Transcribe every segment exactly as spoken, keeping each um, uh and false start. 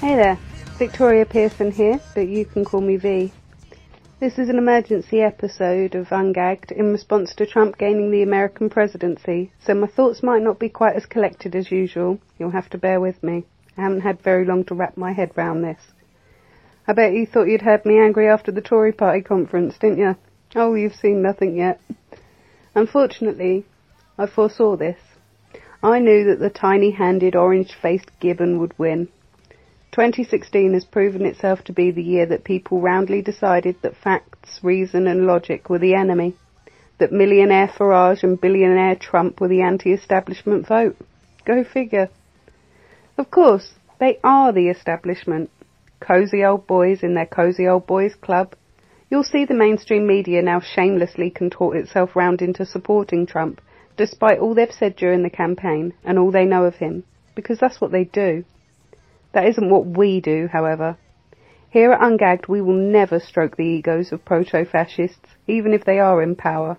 Hey there, Victoria Pearson here, but you can call me V. This is an emergency episode of Ungagged in response to Trump gaining the American presidency, so my thoughts might not be quite as collected as usual. You'll have to bear with me. I haven't had very long to wrap my head round this. I bet you thought you'd heard me angry after the Tory party conference, didn't you? Oh, you've seen nothing yet. Unfortunately, I foresaw this. I knew that the tiny-handed, orange-faced Gibbon would win. twenty sixteen has proven itself to be the year that people roundly decided that facts, reason and logic were the enemy, that millionaire Farage and billionaire Trump were the anti-establishment vote. Go figure. Of course, they are the establishment. Cosy old boys in their cosy old boys club. You'll see the mainstream media now shamelessly contort itself round into supporting Trump, despite all they've said during the campaign and all they know of him, because that's what they do. That isn't what we do, however. Here at Ungagged, we will never stroke the egos of proto-fascists, even if they are in power.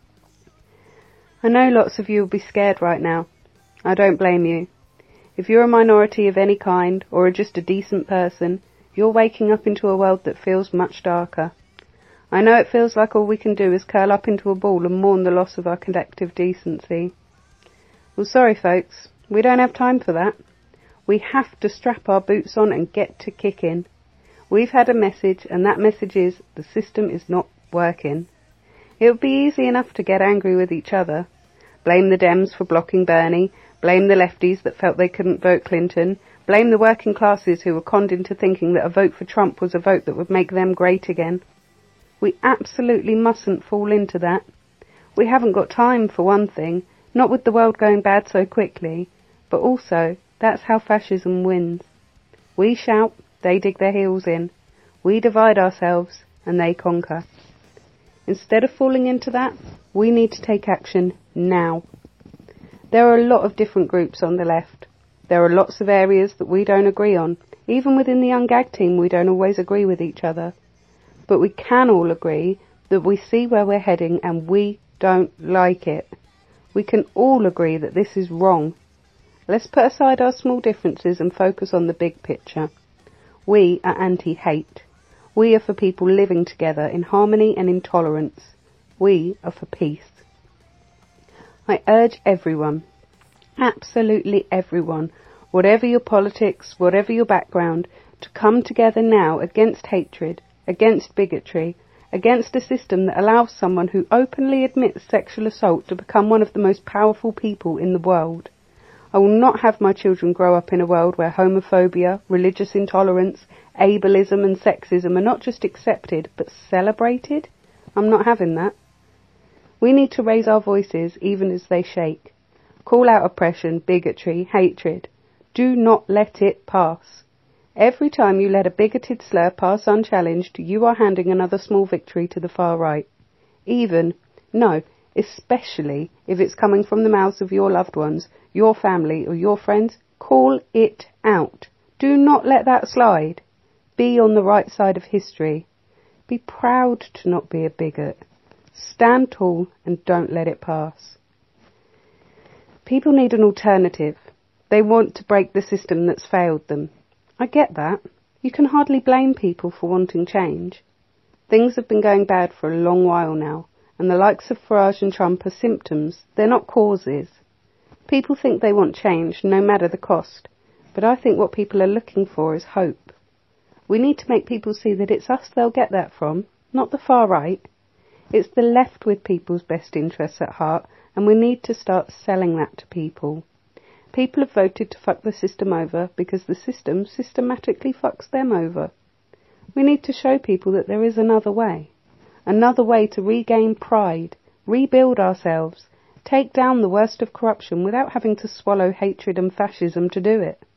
I know lots of you will be scared right now. I don't blame you. If you're a minority of any kind, or are just a decent person, you're waking up into a world that feels much darker. I know it feels like all we can do is curl up into a ball and mourn the loss of our collective decency. Well, sorry folks, we don't have time for that. We have to strap our boots on and get to kicking. We've had a message, and that message is the system is not working. It would be easy enough to get angry with each other. Blame the Dems for blocking Bernie, blame the lefties that felt they couldn't vote Clinton, blame the working classes who were conned into thinking that a vote for Trump was a vote that would make them great again. We absolutely mustn't fall into that. We haven't got time, for one thing, not with the world going bad so quickly, but also that's how fascism wins. We shout, they dig their heels in. We divide ourselves, and they conquer. Instead of falling into that, we need to take action now. There are a lot of different groups on the left. There are lots of areas that we don't agree on. Even within the Ungagged team, we don't always agree with each other. But we can all agree that we see where we're heading and we don't like it. We can all agree that this is wrong. Let's put aside our small differences and focus on the big picture. We are anti-hate. We are for people living together in harmony and in tolerance. We are for peace. I urge everyone, absolutely everyone, whatever your politics, whatever your background, to come together now against hatred, against bigotry, against a system that allows someone who openly admits sexual assault to become one of the most powerful people in the world. I will not have my children grow up in a world where homophobia, religious intolerance, ableism and sexism are not just accepted, but celebrated. I'm not having that. We need to raise our voices even as they shake. Call out oppression, bigotry, hatred. Do not let it pass. Every time you let a bigoted slur pass unchallenged, you are handing another small victory to the far right. Even, no, especially if it's coming from the mouths of your loved ones, your family or your friends, call it out. Do not let that slide. Be on the right side of history. Be proud to not be a bigot. Stand tall and don't let it pass. People need an alternative. They want to break the system that's failed them. I get that. You can hardly blame people for wanting change. Things have been going bad for a long while now, and the likes of Farage and Trump are symptoms. They're not causes. People think they want change, no matter the cost, but I think what people are looking for is hope. We need to make people see that it's us they'll get that from, not the far right. It's the left with people's best interests at heart, and we need to start selling that to people. People have voted to fuck the system over because the system systematically fucks them over. We need to show people that there is another way. Another way to regain pride, rebuild ourselves, take down the worst of corruption without having to swallow hatred and fascism to do it.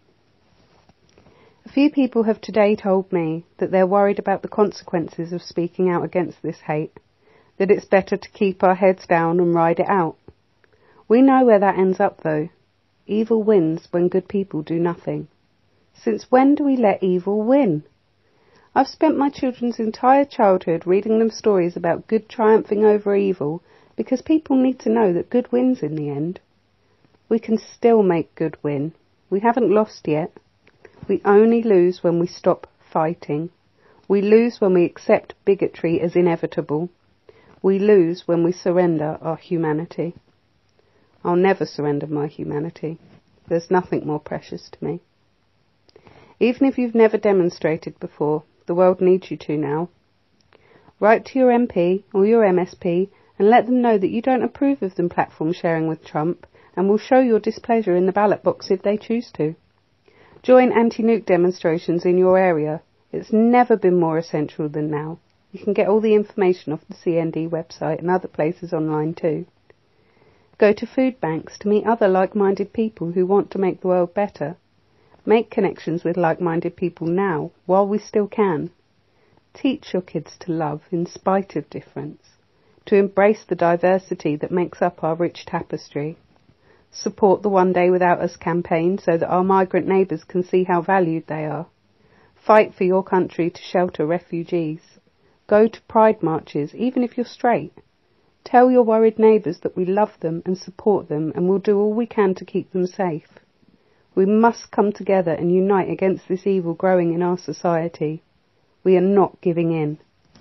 A few people have today told me that they're worried about the consequences of speaking out against this hate, that it's better to keep our heads down and ride it out. We know where that ends up though. Evil wins when good people do nothing. Since when do we let evil win? I've spent my children's entire childhood reading them stories about good triumphing over evil because people need to know that good wins in the end. We can still make good win. We haven't lost yet. We only lose when we stop fighting. We lose when we accept bigotry as inevitable. We lose when we surrender our humanity. I'll never surrender my humanity. There's nothing more precious to me. Even if you've never demonstrated before, the world needs you to now. Write to your M P or your M S P and let them know that you don't approve of them platform sharing with Trump and will show your displeasure in the ballot box if they choose to. Join anti-nuke demonstrations in your area. It's never been more essential than now. You can get all the information off the C N D website and other places online too. Go to food banks to meet other like-minded people who want to make the world better. Make connections with like-minded people now, while we still can. Teach your kids to love in spite of difference, to embrace the diversity that makes up our rich tapestry. Support the One Day Without Us campaign so that our migrant neighbours can see how valued they are. Fight for your country to shelter refugees. Go to pride marches, even if you're straight. Tell your worried neighbours that we love them and support them and will do all we can to keep them safe. We must come together and unite against this evil growing in our society. We are not giving in.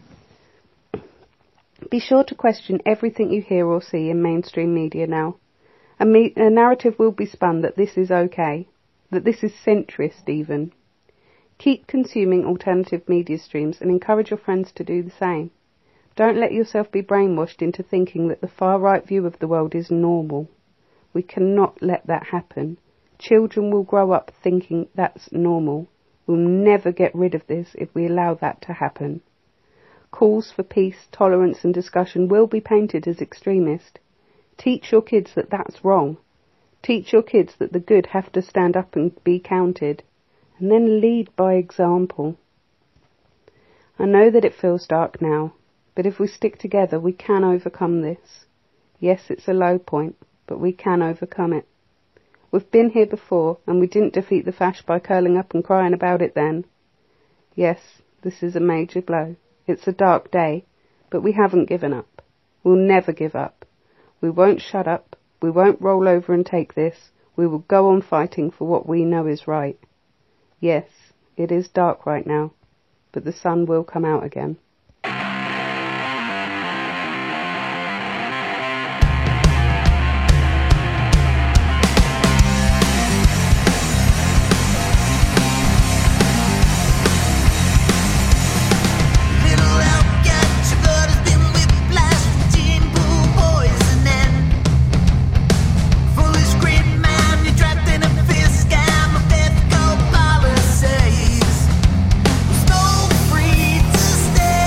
Be sure to question everything you hear or see in mainstream media now. A, me- a narrative will be spun that this is okay, that this is centrist even. Keep consuming alternative media streams and encourage your friends to do the same. Don't let yourself be brainwashed into thinking that the far-right view of the world is normal. We cannot let that happen. Children will grow up thinking that's normal. We'll never get rid of this if we allow that to happen. Calls for peace, tolerance and discussion will be painted as extremist. Teach your kids that that's wrong. Teach your kids that the good have to stand up and be counted. And then lead by example. I know that it feels dark now, but if we stick together we can overcome this. Yes, it's a low point, but we can overcome it. We've been here before, and we didn't defeat the fash by curling up and crying about it then. Yes, this is a major blow. It's a dark day, but we haven't given up. We'll never give up. We won't shut up. We won't roll over and take this. We will go on fighting for what we know is right. Yes, it is dark right now, but the sun will come out again. Stay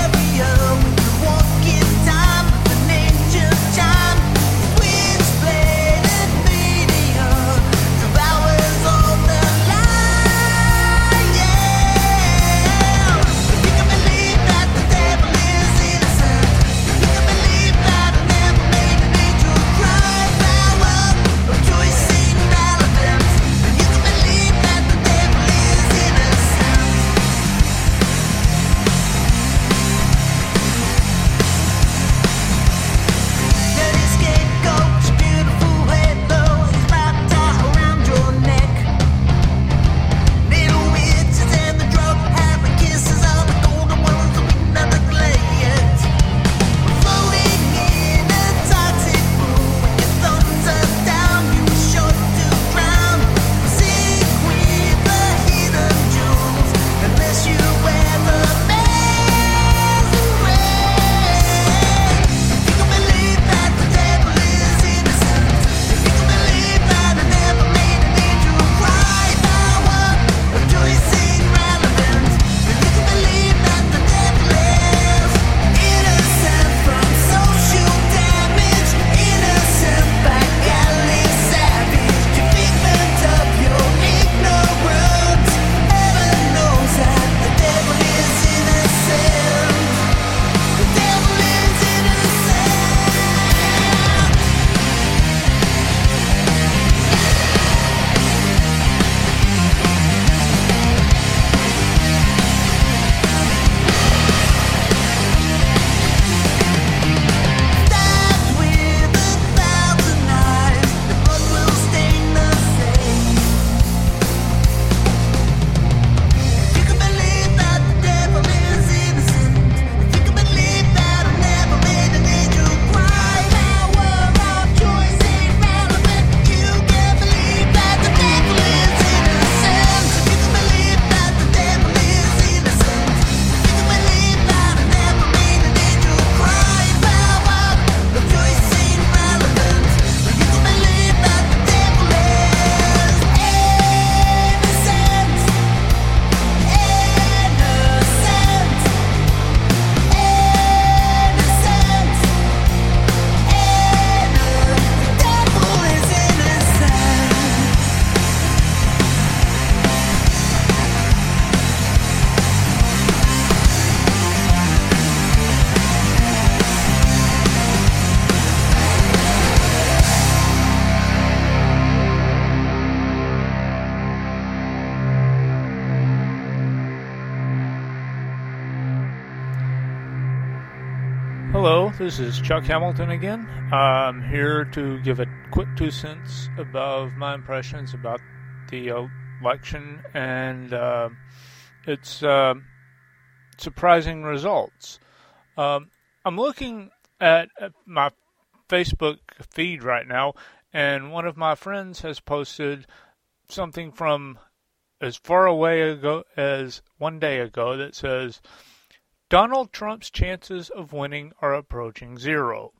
Hello, this is Chuck Hamilton again. I'm here to give a quick two cents about my impressions about the election and uh, its uh, surprising results. Um, I'm looking at, at my Facebook feed right now, and one of my friends has posted something from as far away ago as one day ago that says, Donald Trump's chances of winning are approaching zero.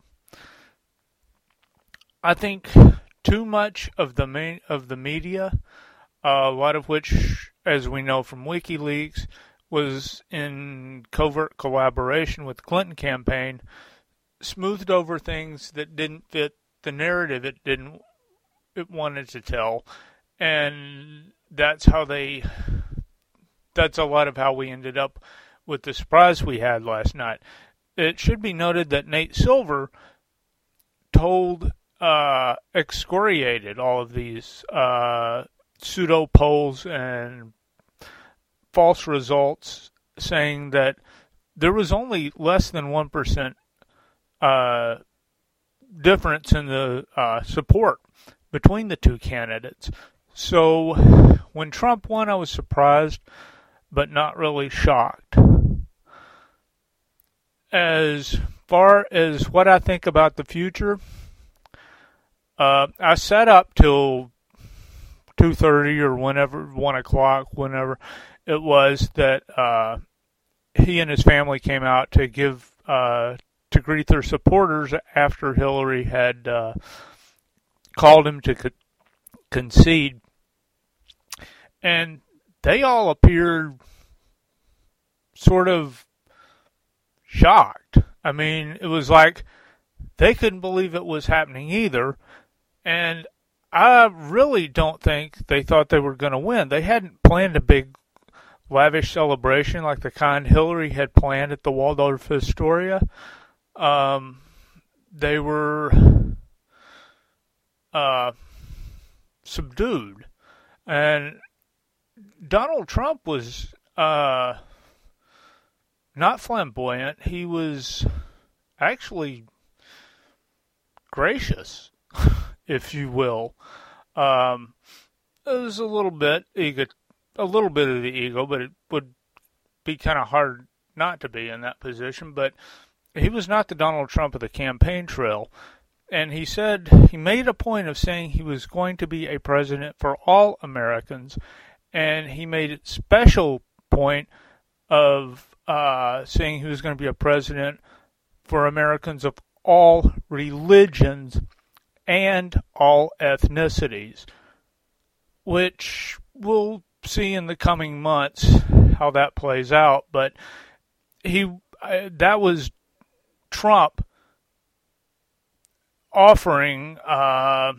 I think too much of the main, of the media, uh, a lot of which, as we know from WikiLeaks, was in covert collaboration with the Clinton campaign, smoothed over things that didn't fit the narrative it didn't it wanted to tell, and that's how they. That's a lot of how we ended up with the surprise we had last night. It should be noted that Nate Silver told, uh, excoriated all of these uh, pseudo polls and false results, saying that there was only less than one percent uh, difference in the uh, support between the two candidates. So when Trump won, I was surprised, but not really shocked. As far as what I think about the future, uh, I sat up till two thirty or whenever, one o'clock, whenever it was that uh, he and his family came out to give uh, to greet their supporters after Hillary had uh, called him to co- concede, and they all appeared sort of shocked. I mean, it was like they couldn't believe it was happening either, and I really don't think they thought they were going to win. They hadn't planned a big, lavish celebration like the kind Hillary had planned at the Waldorf Astoria. Um, they were uh, subdued, and Donald Trump was uh, not flamboyant. He was actually gracious, if you will. Um, it was a little bit ego, a little bit of the ego, but it would be kind of hard not to be in that position. But he was not the Donald Trump of the campaign trail. And he said, he made a point of saying he was going to be a president for all Americans. And he made a special point of uh, saying he was going to be a president for Americans of all religions and all ethnicities, which we'll see in the coming months how that plays out. But he uh, that was Trump offering uh,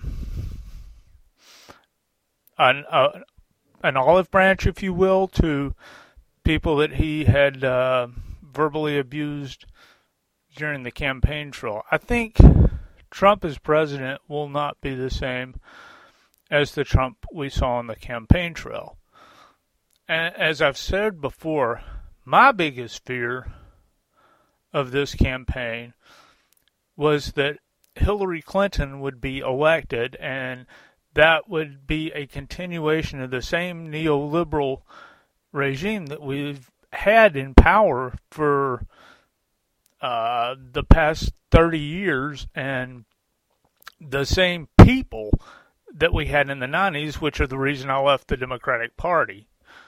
an, uh, an olive branch, if you will, to people that he had uh, verbally abused during the campaign trail. I think Trump as president will not be the same as the Trump we saw on the campaign trail. And as I've said before, my biggest fear of this campaign was that Hillary Clinton would be elected, and that would be a continuation of the same neoliberal regime that we've had in power for uh, the past thirty years, and the same people that we had in the nineties, which are the reason I left the Democratic Party.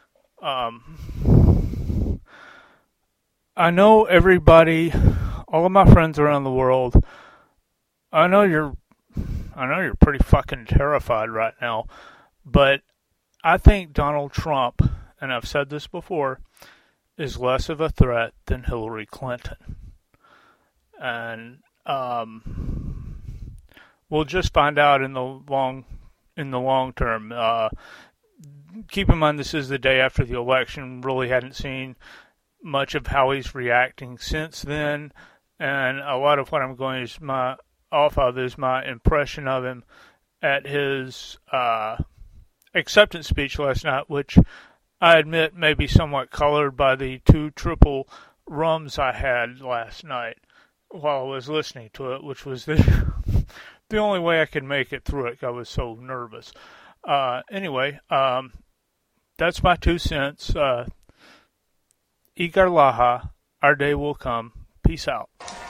Um, I know everybody, all of my friends around the world, I know you're, I know you're pretty fucking terrified right now, but I think Donald Trump, and I've said this before, is less of a threat than Hillary Clinton. And um, we'll just find out in the long, in the long term. Uh, keep in mind, this is the day after the election. Really hadn't seen much of how he's reacting since then, and a lot of what I'm going is my off of is my impression of him at his uh, acceptance speech last night, which I admit may be somewhat colored by the two triple rums I had last night. while I was listening to it, which was the the only way I could make it through it. I was so nervous. Uh, anyway, um, that's my two cents. Uh, Igar Laha, our day will come. Peace out.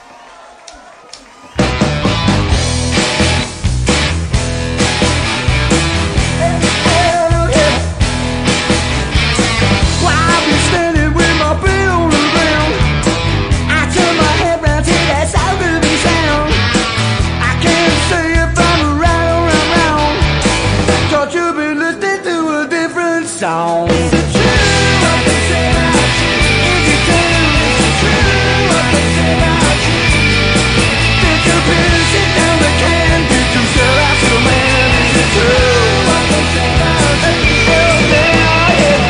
Song. Is it true what they say about you? Is it true? Is it true what they say about you? Did you really sit down the can? Did you sell out to the man? Is it true what they say about you? Oh yeah, yeah.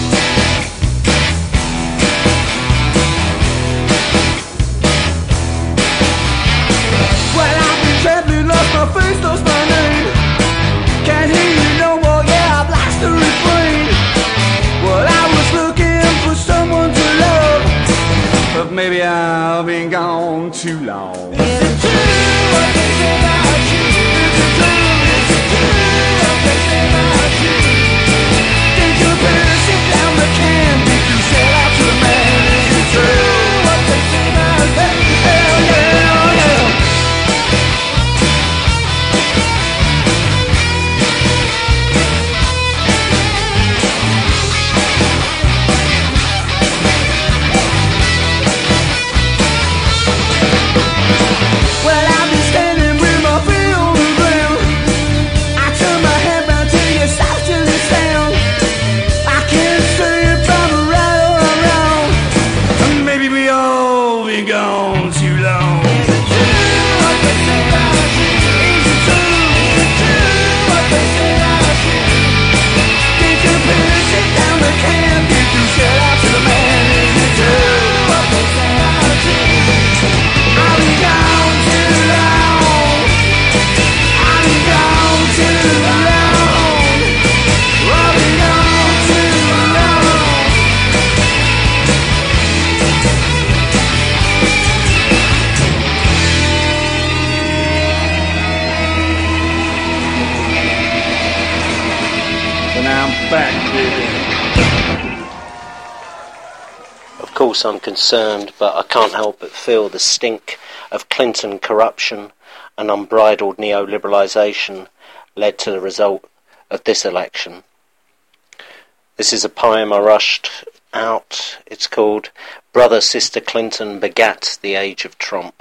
Well, I've been traveling, lost my face, lost my name. Can't hear you no more, yeah, I've lost the refrain. Well, I was looking for someone to love, but maybe I've been gone too long. Is it true what they say about you? Is it true? Is it true what they say about you? Did you better sit down the can? Did you sell out to the man? Is it true what they say about you? Hell yeah, oh yeah. Of course I'm concerned, but I can't help but feel the stink of Clinton corruption and unbridled neoliberalisation led to the result of this election. This is a poem I rushed out. It's called Brother Sister Clinton Begat the Age of Trump.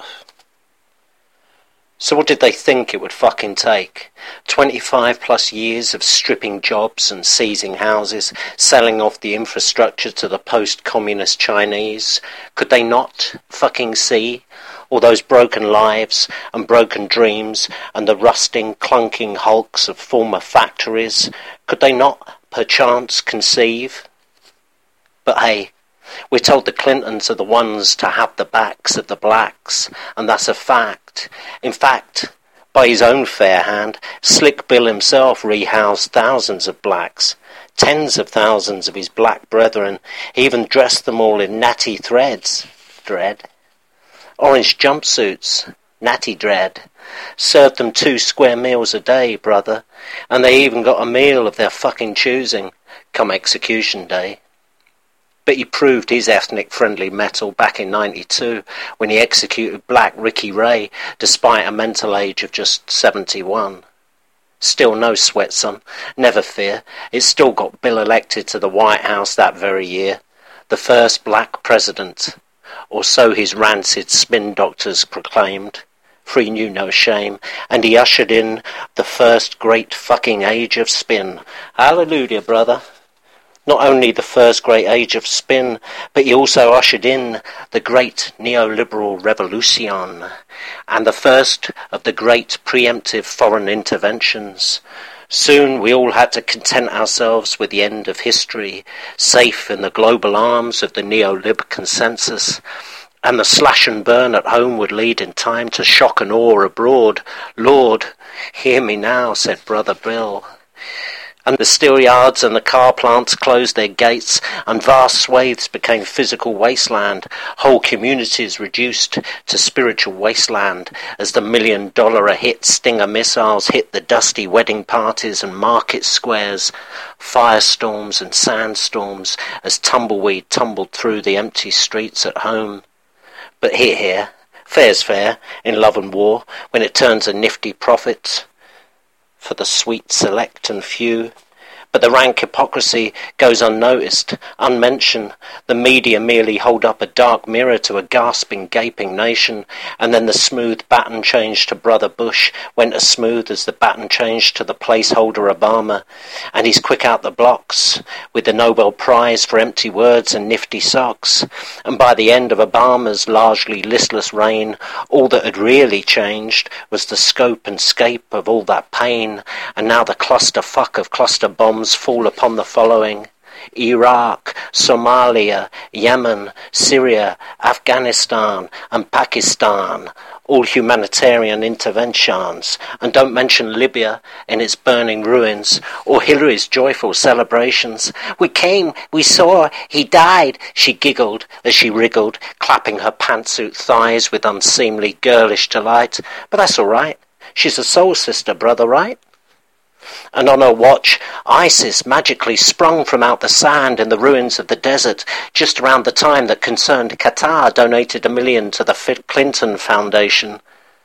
So what did they think it would fucking take? twenty-five plus years of stripping jobs and seizing houses, selling off the infrastructure to the post-communist Chinese? Could they not fucking see all those broken lives and broken dreams and the rusting, clunking hulks of former factories? Could they not, perchance, conceive? But hey, we're told the Clintons are the ones to have the backs of the blacks, and that's a fact. In fact, by his own fair hand, Slick Bill himself rehoused thousands of blacks, tens of thousands of his black brethren. He even dressed them all in natty threads, dread, orange jumpsuits, natty dread, served them two square meals a day, brother, and they even got a meal of their fucking choosing, come execution day. But he proved his ethnic-friendly mettle back in ninety-two when he executed Black Ricky Ray despite a mental age of just seventy-one. Still no sweat, son. Never fear. It still got Bill elected to the White House that very year. The first black president. Or so his rancid spin doctors proclaimed. For he knew no shame. And he ushered in the first great fucking age of spin. Hallelujah, brother. Not only the first great age of spin, but he also ushered in the great neoliberal revolution and the first of the great preemptive foreign interventions. Soon we all had to content ourselves with the end of history, safe in the global arms of the neolib consensus, and the slash and burn at home would lead in time to shock and awe abroad. Lord, hear me now, said Brother Bill. and the steel yards and the car plants closed their gates, and vast swathes became physical wasteland. Whole communities reduced to spiritual wasteland as the million-dollar-a-hit Stinger missiles hit the dusty wedding parties and market squares, firestorms and sandstorms as tumbleweed tumbled through the empty streets at home. But here, here, fair's fair in love and war, when it turns a nifty profit for the sweet select and few. But the rank hypocrisy goes unnoticed, unmentioned. The media merely hold up a dark mirror to a gasping, gaping nation, and then the smooth baton change to Brother Bush went as smooth as the baton change to the placeholder Obama, and he's quick out the blocks with the Nobel Prize for empty words and nifty socks. And by the end of Obama's largely listless reign, all that had really changed was the scope and scape of all that pain, and now the clusterfuck of cluster bombs fall upon the following: Iraq, Somalia, Yemen, Syria, Afghanistan and Pakistan, all humanitarian interventions, and don't mention Libya in its burning ruins, or Hillary's joyful celebrations. We came, we saw, he died, she giggled as she wriggled, clapping her pantsuit thighs with unseemly girlish delight. But that's all right, she's a soul sister, brother, right? And on her watch, ISIS magically sprung from out the sand in the ruins of the desert, just around the time that concerned Qatar donated a million to the Clinton Foundation.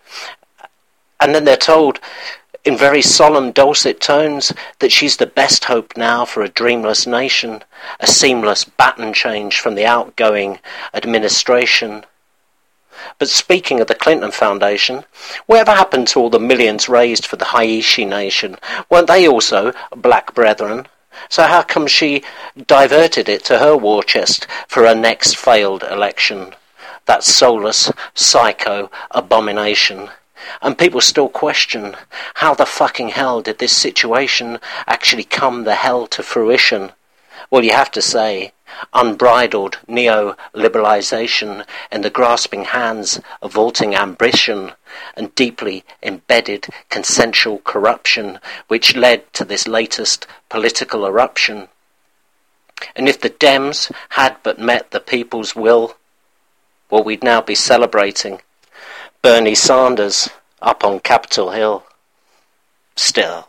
And then they're told, in very solemn, dulcet tones, that she's the best hope now for a dreamless nation, a seamless baton change from the outgoing administration. But speaking of the Clinton Foundation, whatever happened to all the millions raised for the Haitian nation? Weren't they also black brethren? So how come she diverted it to her war chest for her next failed election? That soulless, psycho abomination. And people still question, how the fucking hell did this situation actually come the hell to fruition? Well, you have to say, unbridled neo-liberalization in the grasping hands of vaulting ambition and deeply embedded consensual corruption which led to this latest political eruption. And if the Dems had but met the people's will, well, we'd now be celebrating Bernie Sanders up on Capitol Hill. Still.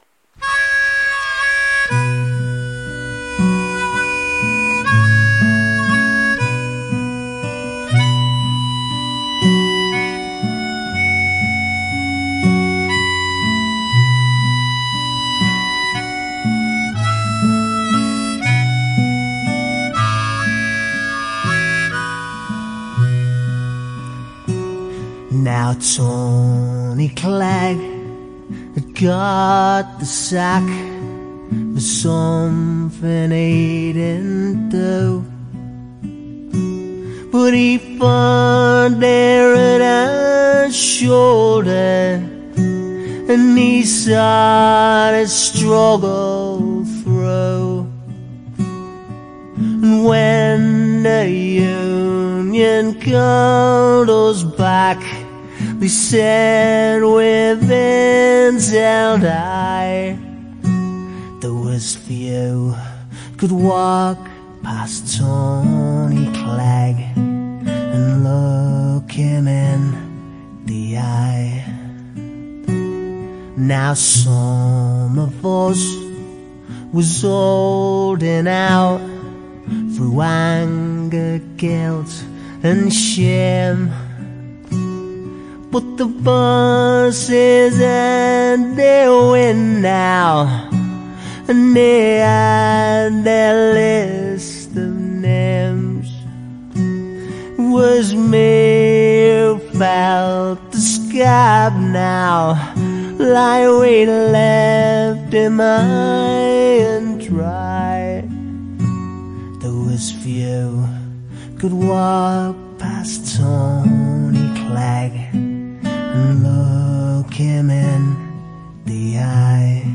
Now Tony Clegg had got the sack for something he didn't do, but he found there at his shoulder, and he saw it struggle through. And when the Union called us back, we said with hands held high, there was few could walk past Tony Clegg and look him in the eye. Now some of us was holding out through anger, guilt and shame, but the bosses and they win now, and they had their list of names. It was me who felt the scab now, like we left him high and dry. There was few could walk past Tony Clegg and look him in the eye.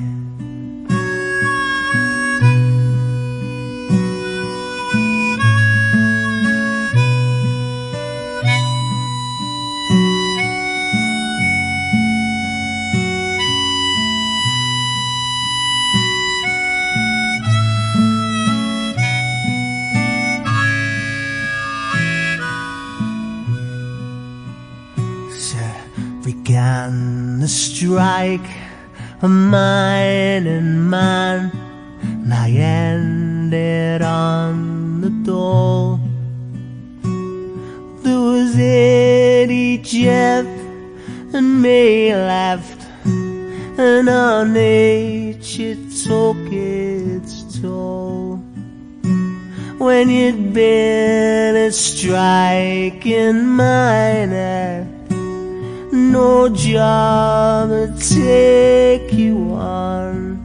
began to strike a mining man, and I ended on the dole. There was Eddie, Jeff, and me left, and our nature took its toll. When you'd been a striking miner, no job would take you on.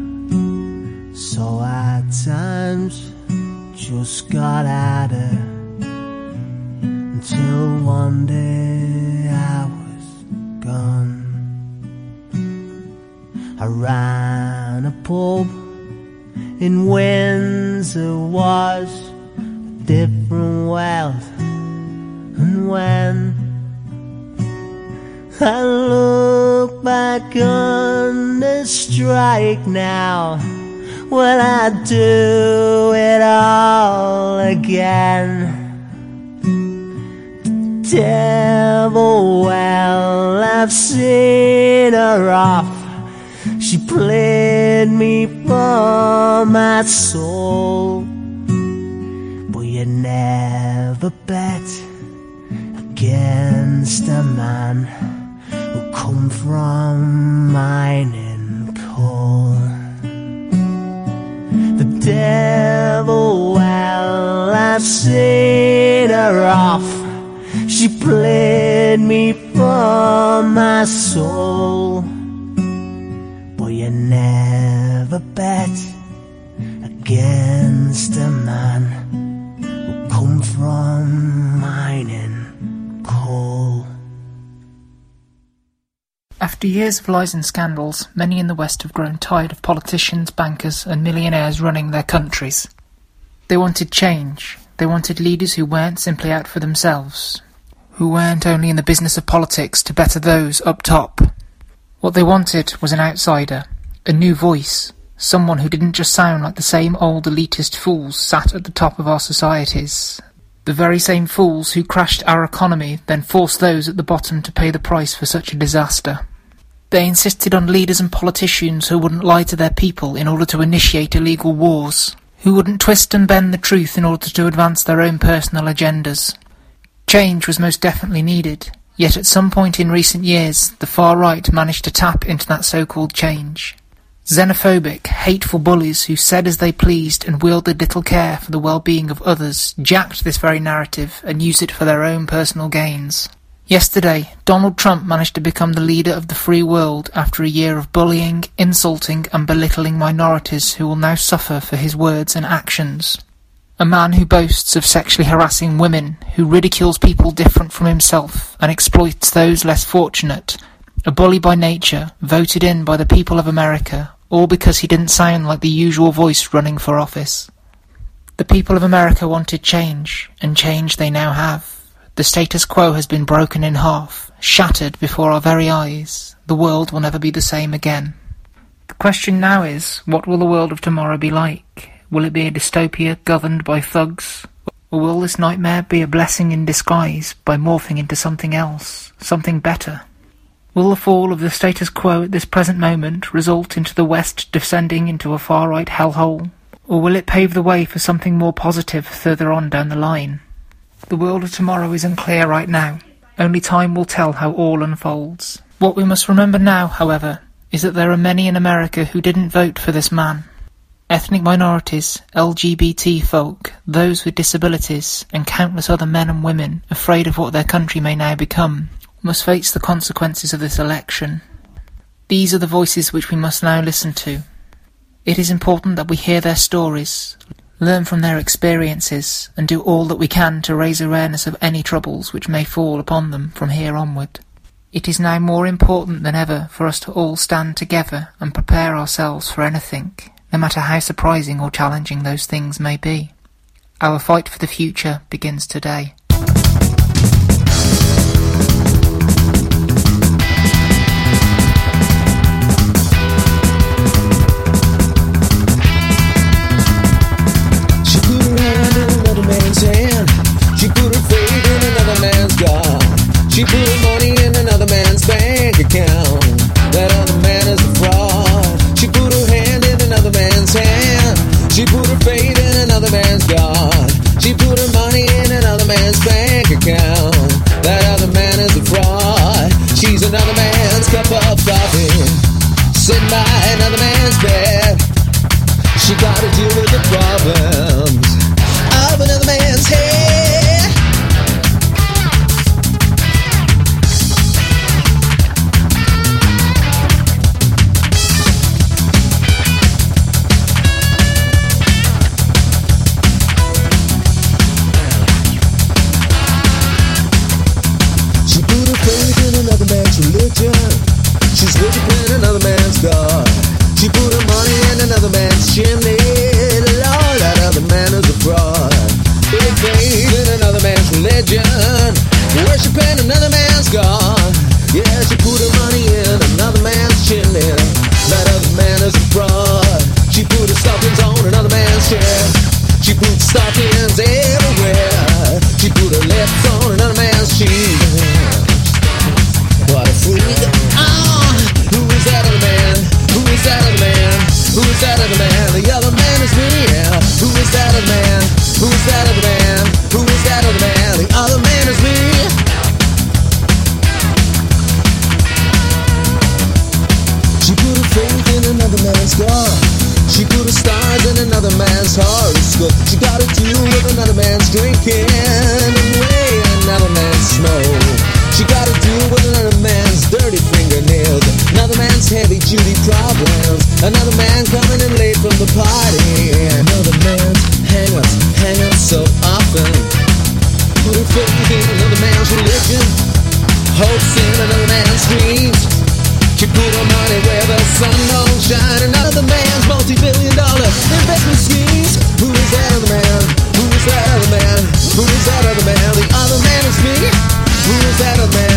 So at times just got at her, until one day I was gone. I ran a pub in Windsor, was a different world. And when I look back on the strike now, well, I'd do it all again. Devil, well, I've seen her off. She played me for my soul. But you never bet against a man who come from mining coal. The devil, well, I've seen her off. She played me for my soul. But you never bet against a man who come from mining coal. After years of lies and scandals, many in the West have grown tired of politicians, bankers and millionaires running their countries. They wanted change. They wanted leaders who weren't simply out for themselves, who weren't only in the business of politics to better those up top. What they wanted was an outsider, a new voice, someone who didn't just sound like the same old elitist fools sat at the top of our societies. The very same fools who crashed our economy, then forced those at the bottom to pay the price for such a disaster. They insisted on leaders and politicians who wouldn't lie to their people in order to initiate illegal wars, who wouldn't twist and bend the truth in order to advance their own personal agendas. Change was most definitely needed, yet at some point in recent years, the far right managed to tap into that so-called change. Xenophobic, hateful bullies who said as they pleased and wielded little care for the well-being of others jacked this very narrative and used it for their own personal gains. Yesterday, Donald Trump managed to become the leader of the free world after a year of bullying, insulting and belittling minorities who will now suffer for his words and actions. A man who boasts of sexually harassing women, who ridicules people different from himself and exploits those less fortunate. A bully by nature, voted in by the people of America, all because he didn't sound like the usual voice running for office. The people of America wanted change, and change they now have. The status quo has been broken in half, shattered before our very eyes. The world will never be the same again. The question now is, what will the world of tomorrow be like? Will it be a dystopia governed by thugs? Or will this nightmare be a blessing in disguise by morphing into something else, something better? Will the fall of the status quo at this present moment result into the West descending into a far-right hellhole? Or will it pave the way for something more positive further on down the line? The world of tomorrow is unclear right now. Only time will tell how all unfolds. What we must remember now, however, is that there are many in America who didn't vote for this man. Ethnic minorities, L G B T folk, those with disabilities, and countless other men and women afraid of what their country may now become, must face the consequences of this election. These are the voices which we must now listen to. It is important that we hear their stories, learn from their experiences, and do all that we can to raise awareness of any troubles which may fall upon them from here onward. It is now more important than ever for us to all stand together and prepare ourselves for anything, no matter how surprising or challenging those things may be. Our fight for the future begins today. She put her hand in another man's hand. She put her faith in another man's God. She put her money in another man's bank. man's religion. She's worshiping another man's God. She put her money in another man's chimney. Lord, that other man is a fraud. Big faith in another man's religion, worshiping another man's God. Yeah, she put her money in another man's chimney. That other man is a fraud. She put her stockings on another man's chest. She put stockings everywhere. She put her lips on another man's cheek. What a freak. Ah, who is that other man? Who is that other man? Who is that other man? The other man is me, yeah. Who is that other man? Who is that other man? Who is that other man? The other man is me. She put her faith in another man's God. She put her stars in another man's horoscope. She got a deal with another man's drinking and way another man's smoke. She got a deal with another man's dirty fingernails, another man's heavy-duty problems, another man coming in late from the party, another man's hang-ups, hang-ups so often. Put her faith in another man's religion, hopes in another man's dreams. She put her money where the sun don't shine, another man's multi-billion dollar investment schemes. Who is that other man? Who is that other man? Who is that other man? The other man is me. Who is that other man?